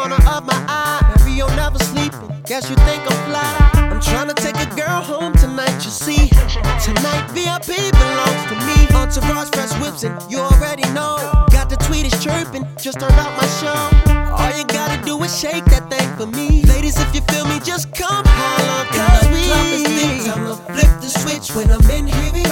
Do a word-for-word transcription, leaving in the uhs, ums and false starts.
corner of my eye. Maybe you're never sleeping, guess you think I'm fly. I'm tryna take a girl home tonight, you see. Tonight V I P belongs to me. Entourage, fresh whips, and you already know. Got the tweeters chirping, just turned out my show. All you gotta do is shake that thing for me. Ladies, if you feel me, just come holler, cause we time to flip the switch when I'm in